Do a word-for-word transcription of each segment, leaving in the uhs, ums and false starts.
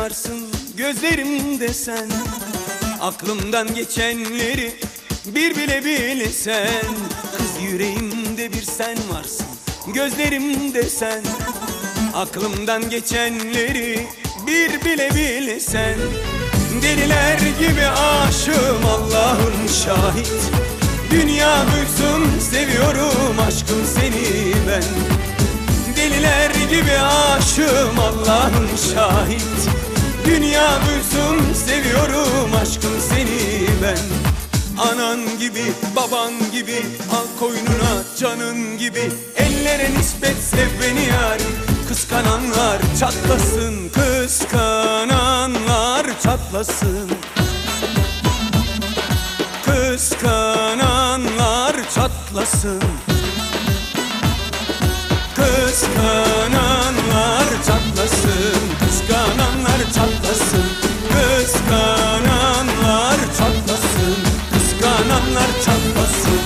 varsın gözlerimde sen. Aklımdan geçenleri bir bile bilsen. Kız yüreğimde bir sen varsın gözlerimde sen. Aklımdan geçenleri bir bile bilsen. Deliler gibi aşığım, Allah'ım şahit. Dünya duysun seviyorum aşkım seni ben. Deliler gibi aşığım, Allah'ım şahit. Dünya duysun seviyorum aşkım seni ben. Anan gibi baban gibi al koynuna canın gibi. Ellere nispet sev beni yarim. Kıskananlar çatlasın, kıskananlar çatlasın. Kıskananlar çatlasın. Kıskananlar çatlasın. Kıskananlar çatlasın. Kıskananlar çatlasın. Kıskananlar çatlasın.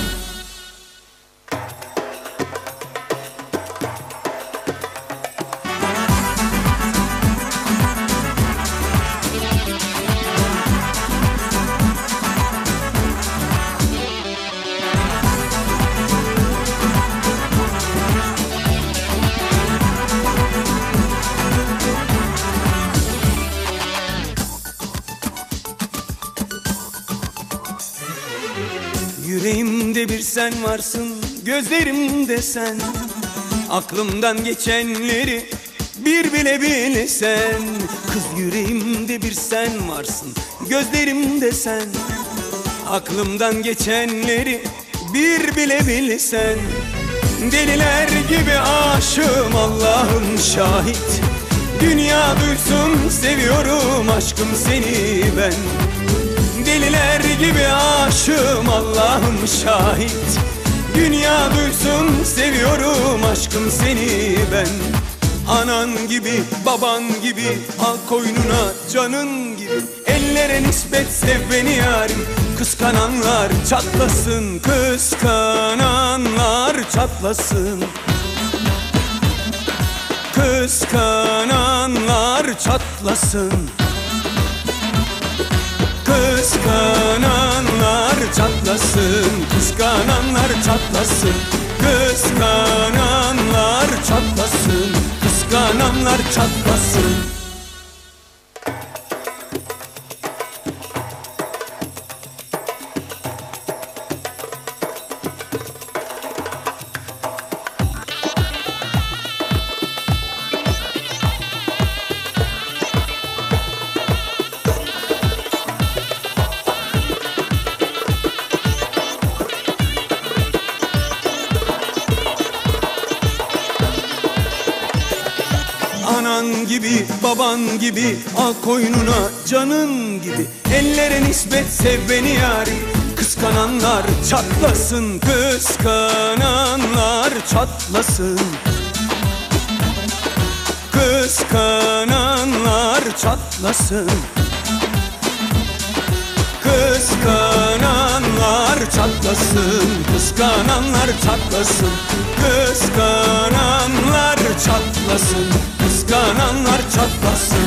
Yüreğimde bir sen varsın gözlerimde sen. Aklımdan geçenleri bir bile bilsen. Kız yüreğimde bir sen varsın gözlerimde sen. Aklımdan geçenleri bir bile bilsen. Deliler gibi aşığım, Allah'ım şahit. Dünya duysun seviyorum aşkım seni ben. Deliler gibi aşığım, Allah'ım şahit. Dünya duysun seviyorum aşkım seni ben. Anan gibi baban gibi al koynuna canın gibi. Ellere nispet sev beni yarim. Kıskananlar çatlasın, kıskananlar çatlasın. Kıskananlar çatlasın. Kıskananlar çatlasın. Kıskananlar çatlasın. Kıskananlar çatlasın. Kıskananlar çatlasın. Anan gibi baban gibi al koynuna canın gibi. Ellere nispet sev beni yarim. Kıskananlar çatlasın, kıskananlar çatlasın. Kıskananlar çatlasın. Kıskananlar çatlasın. Kıskananlar çatlasın. Kıskananlar çatlasın. Kıskananlar çatlasın.